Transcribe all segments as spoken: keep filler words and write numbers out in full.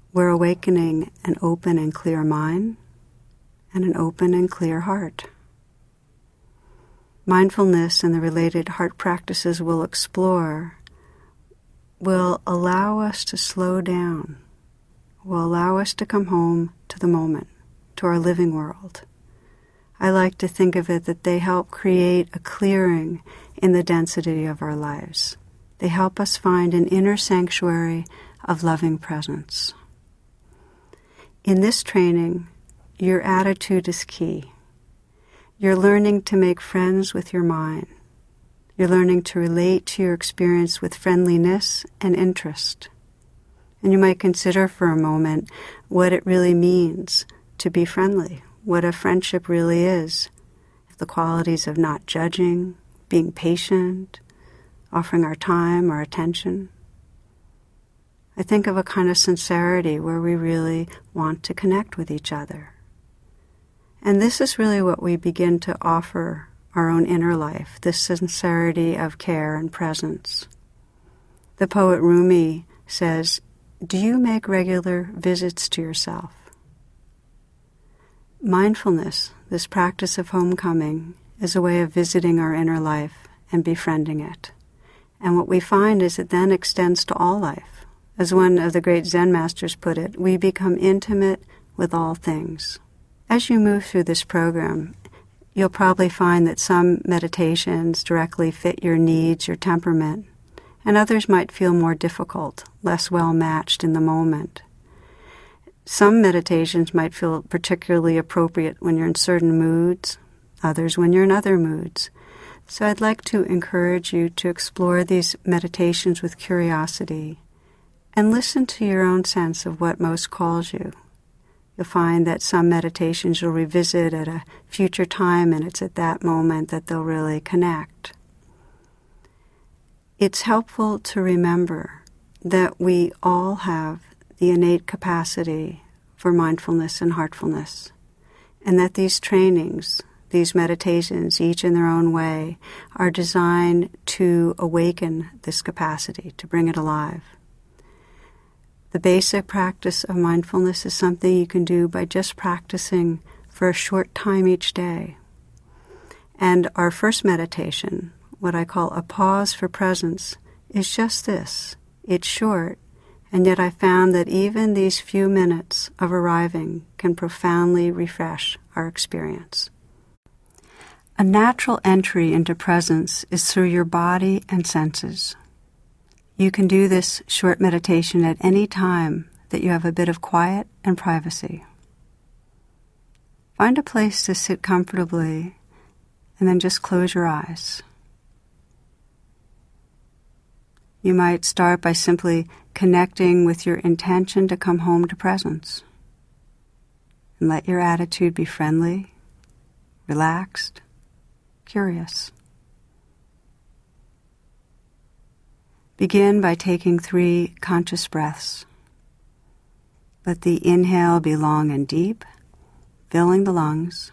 we're awakening an open and clear mind and an open and clear heart. Mindfulness and the related heart practices we'll explore will allow us to slow down, will allow us to come home to the moment, to our living world. I like to think of it that they help create a clearing in the density of our lives. They help us find an inner sanctuary of loving presence. In this training, your attitude is key. You're learning to make friends with your mind. You're learning to relate to your experience with friendliness and interest. And you might consider for a moment what it really means to be friendly, what a friendship really is. The qualities of not judging, being patient, offering our time, our attention. I think of a kind of sincerity where we really want to connect with each other. And this is really what we begin to offer our own inner life, this sincerity of care and presence. The poet Rumi says, "Do you make regular visits to yourself?" Mindfulness, this practice of homecoming, is a way of visiting our inner life and befriending it. And what we find is it then extends to all life. As one of the great Zen masters put it, we become intimate with all things. As you move through this program, you'll probably find that some meditations directly fit your needs, your temperament, and others might feel more difficult, less well matched in the moment. Some meditations might feel particularly appropriate when you're in certain moods, others when you're in other moods. So I'd like to encourage you to explore these meditations with curiosity and listen to your own sense of what most calls you. You'll find that some meditations you'll revisit at a future time, and it's at that moment that they'll really connect. It's helpful to remember that we all have the innate capacity for mindfulness and heartfulness, and that these trainings, these meditations, each in their own way, are designed to awaken this capacity, to bring it alive. The basic practice of mindfulness is something you can do by just practicing for a short time each day. And our first meditation, what I call a pause for presence, is just this. It's short, and yet I found that even these few minutes of arriving can profoundly refresh our experience. A natural entry into presence is through your body and senses. You can do this short meditation at any time that you have a bit of quiet and privacy. Find a place to sit comfortably and then just close your eyes. You might start by simply connecting with your intention to come home to presence. And let your attitude be friendly, relaxed, curious. Begin by taking three conscious breaths. Let the inhale be long and deep, filling the lungs.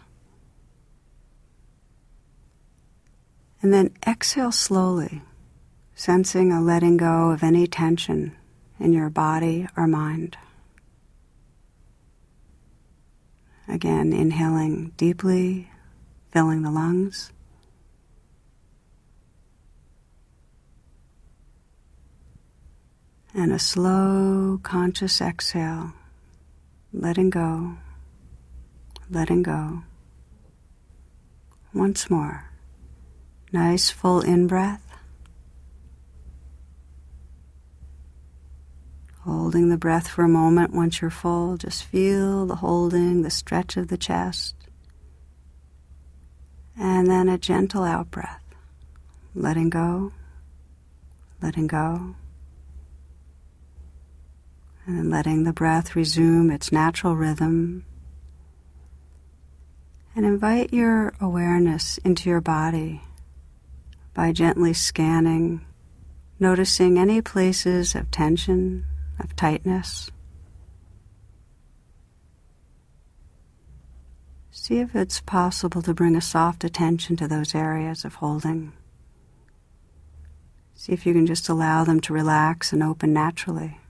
And then exhale slowly, sensing a letting go of any tension in your body or mind. Again, inhaling deeply, filling the lungs. And a slow, conscious exhale, letting go, letting go. Once more. Nice full in-breath. Holding the breath for a moment. Once you're full, just feel the holding, the stretch of the chest. And then a gentle out-breath. Letting go, letting go. And then letting the breath resume its natural rhythm. And invite your awareness into your body by gently scanning, noticing any places of tension, of tightness. See if it's possible to bring a soft attention to those areas of holding. See if you can just allow them to relax and open naturally.